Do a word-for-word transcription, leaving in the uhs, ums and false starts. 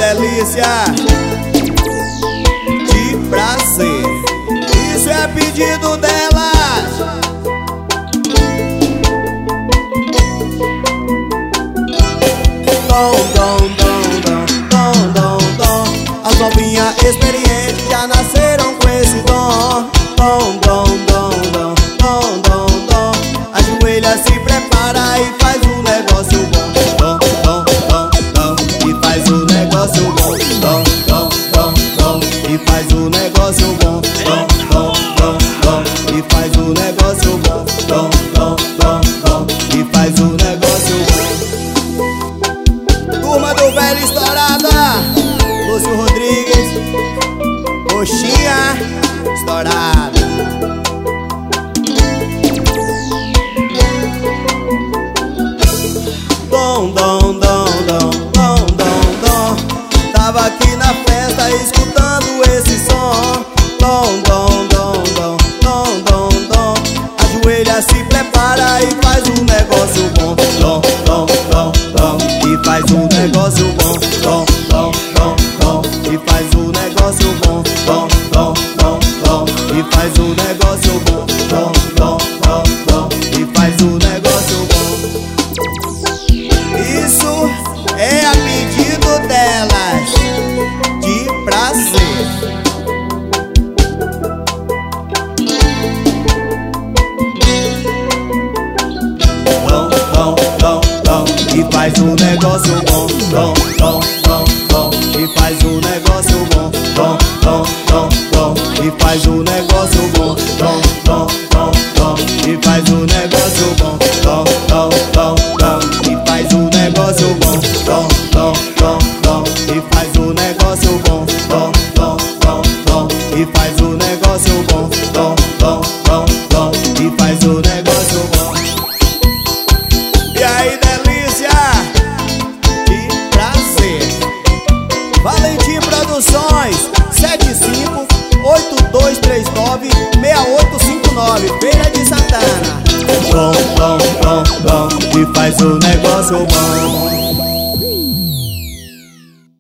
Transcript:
delícia de prazer. Isso é pedido delas. Dom, dom, dom, dom, dom, dom, dom. As novinhas experientes já nasceram com esse dom. Dom, dom, dom, dom, dom, dom, dom. Ajoelha, se prepara e faz um negócio bom. Dom, dom, dom, dom, e faz um negócio bom. Dom, dom, dom, dom, e faz um negócio bom. Dom, dom, dom, dom, e faz um negócio bom. Dom, dom, dom, dom, e faz um negócio bom. Turma do Velho Estourada, Lúcio Rodrigues, Coxinha Estourada. Dom, dom, dom, dom, dom, dom, dom. Tava aqui na festa escutando esse som. Dom, dom, dom, dom, dom, dom, dom. Ajoelha, se prepara e faz um negócio bom. Dom, dom, dom, dom, e faz um negócio bom. Dom, dom, dom, dom, e faz um negócio bom. Dom, dom, dom, dom, e faz um negócio bom. Dom, dom, dom, dom, e faz um negócio bom. Isso é a pedido delas de prazer. Dom, dom, dom, dom, e faz um negócio bom. Dom, dom, dom, dom, e faz um negócio bom. Dom, dom, dom, dom, e faz um negócio bom. Dom, dom, dom, dom, e faz um negócio bom. Dom, dom, dom, dom, e faz um negócio bom. Dom, dom, dom, dom, e faz um negócio bom. Dom, dom, dom, dom, e faz um negócio bom. Dom, dom, dom, dom, e faz um negócio bom. E aí, delícia de prazer. Valentim Produções, sete cinco oito dois três nove seis oito cinco nove, Feira de Santana. Dom, dom, dom, dom, e faz um negócio bom.